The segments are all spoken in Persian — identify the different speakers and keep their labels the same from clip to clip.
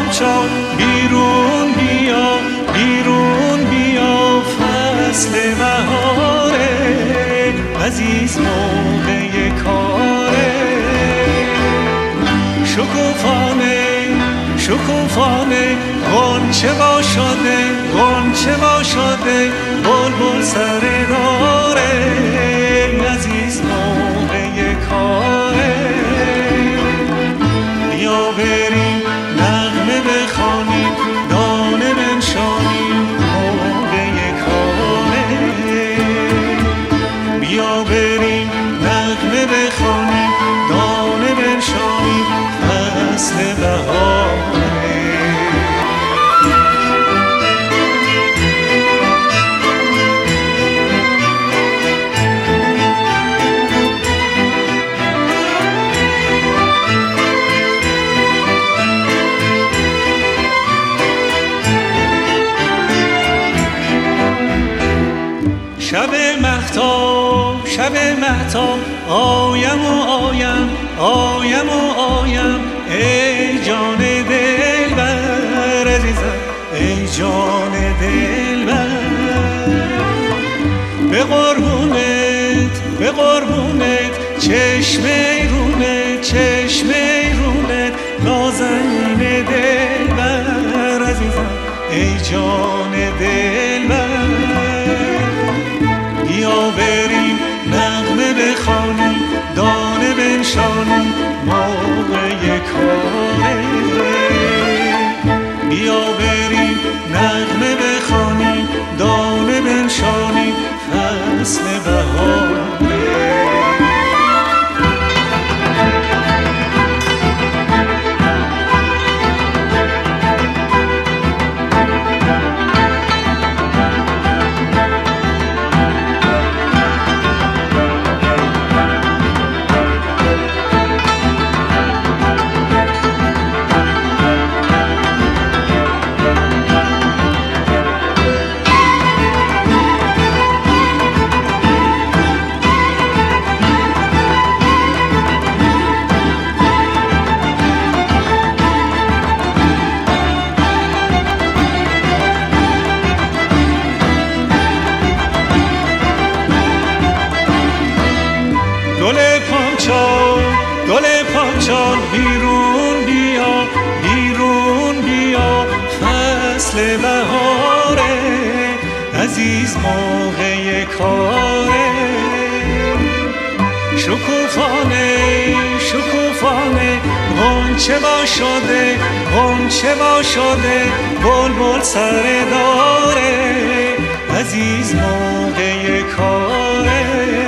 Speaker 1: پامچال بیرون بیا، بیرون بیا، فصل بهاره، عزیز موقع کاره. شکوفانه شکوفانه غنچه وا شده، غنچه وا شده، بلبل سر داره، عزیز موقع کاره. بیا بریم نغمه بخوانیم، دانه بنشانیم، موقع کاره. بیا بریم نغمه بخوانیم، دانه بنشانیم، فصل بهاره. شب مهتاب، شب مهتاب، آیم و آیم، آیم و آیم، ای جان دلبر عزیزم، ای جان دلبر. به قربونت، به قربونت، چشم رونت، چشم رونت، نازنین دلبر عزیزم، ای جان دلبر. بیا بریم نغمه بخوانیم، دانه بنشانیم، موقع کاره. بیا بریم نغمه بخوانیم، دانه بنشانیم، فصل بهاره. گل پامچال بیرون بیا، بیرون بیا، فصل بهاره، عزیز موقع کاره. شکوفانه شکوفانه غنچه وا شده، غنچه وا شده، بلبل سر داره، عزیز موقع کاره.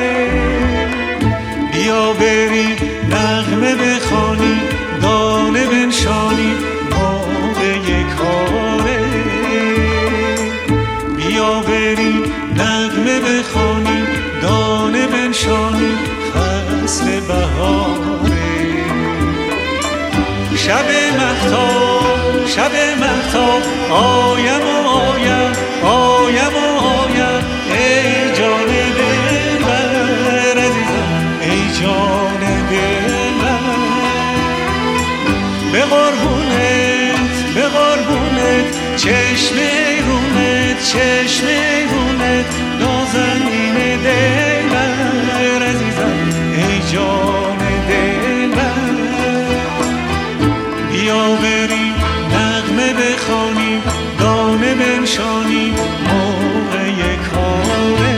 Speaker 1: بیا بریم نغمه بخوانیم، دانه بنشانیم، موقع کاره. بیا بریم نغمه بخوانیم، دانه بنشانیم، فصل بهاره. شب مهتاب، شب مهتاب، آیم و آیم، آیم و آیم، ای جان دلبر عزیزم، ای جان دلبر. به قربونت، به قربونت، چشم رونت، چشم رونت، نازنین دلبر عزیزم، ای جان دلبر. بیا بریم نغمه بخوانیم، دانه بنشانیم، موقع کاره.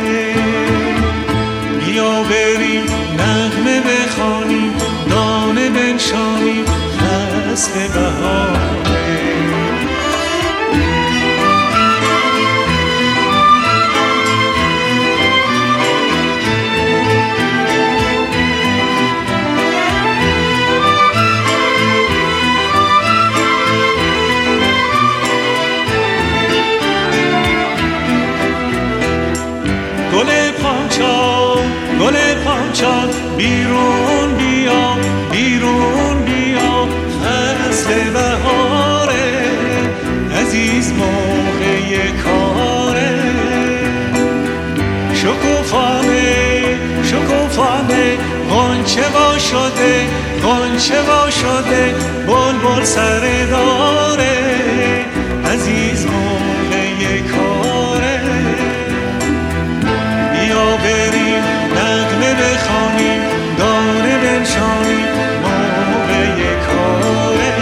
Speaker 1: بیا بریم نغمه بخوانیم، دانه بنشانیم، فصل بهاره. گل پامچال، گل پامچال بیرون بیا، بیرون بیا، فصل بهاره، عزیز موقع کاره. شکوفانه شکوفانه غنچه وا شده غنچه وا شده بلبل سر داره عزیز موقع کاره بیا بریم نغمه بخوانیم دانه بنشانیم موقع کاره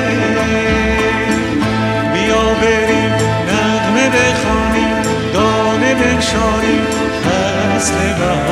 Speaker 1: بیا بریم نغمه بخوانیم دانه بنشانیم فصل بهاره